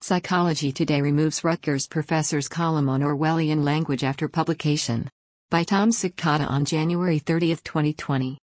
Psychology Today removes Rutgers professor's column on Orwellian language after publication. By Tom Sikata on January 30, 2020.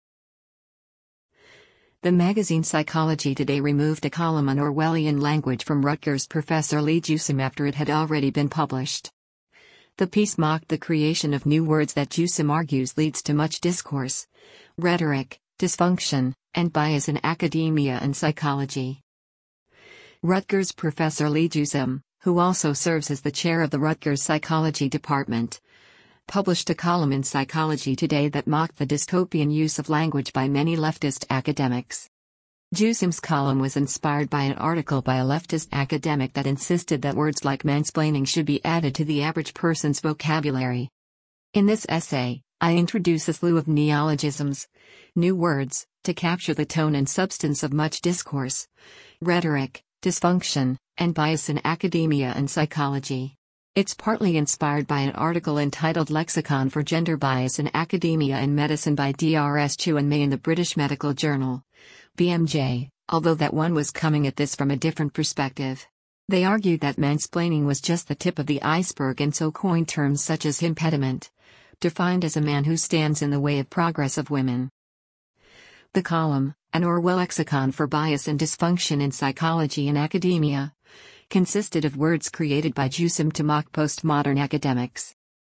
The magazine Psychology Today removed a column on Orwellian language from Rutgers professor Lee Jusem after it had already been published. The piece mocked the creation of new words that Jusem argues leads to much discourse, rhetoric, dysfunction, and bias in academia and psychology. Rutgers professor Lee Jusem, who also serves as the chair of the Rutgers Psychology Department, published a column in Psychology Today that mocked the dystopian use of language by many leftist academics. Jusem's column was inspired by an article by a leftist academic that insisted that words like mansplaining should be added to the average person's vocabulary. In this essay, I introduce a slew of neologisms, new words, to capture the tone and substance of much discourse, rhetoric, dysfunction, and bias in academia and psychology. It's partly inspired by an article entitled Lexicon for Gender Bias in Academia and Medicine by Drs. Chu and May in the British Medical Journal, BMJ, although that one was coming at this from a different perspective. They argued that mansplaining was just the tip of the iceberg and so coined terms such as impediment, defined as a man who stands in the way of progress of women. The column, An Orwell Lexicon for Bias and Dysfunction in Psychology and Academia, consisted of words created by Jusem to mock postmodern academics.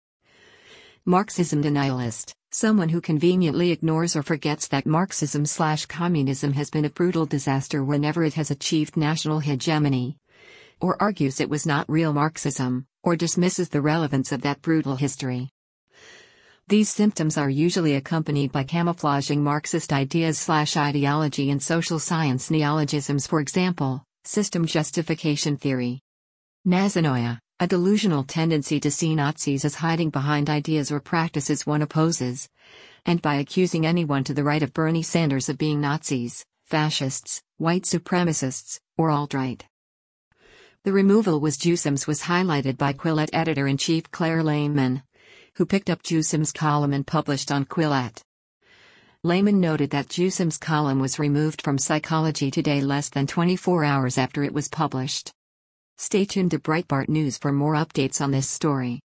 Marxism denialist, someone who conveniently ignores or forgets that Marxism/communism has been a brutal disaster whenever it has achieved national hegemony, or argues it was not real Marxism, or dismisses the relevance of that brutal history. These symptoms are usually accompanied by camouflaging Marxist ideas/ideology in social science neologisms, for example, system justification theory. Nazanoia, a delusional tendency to see Nazis as hiding behind ideas or practices one opposes, and by accusing anyone to the right of Bernie Sanders of being Nazis, fascists, white supremacists, or alt-right. The removal was Jusem's was highlighted by Quillette editor-in-chief Claire Lehman, who picked up Jusem's column and published on Quillette. Lehman noted that Jusem's column was removed from Psychology Today less than 24 hours after it was published. Stay tuned to Breitbart News for more updates on this story.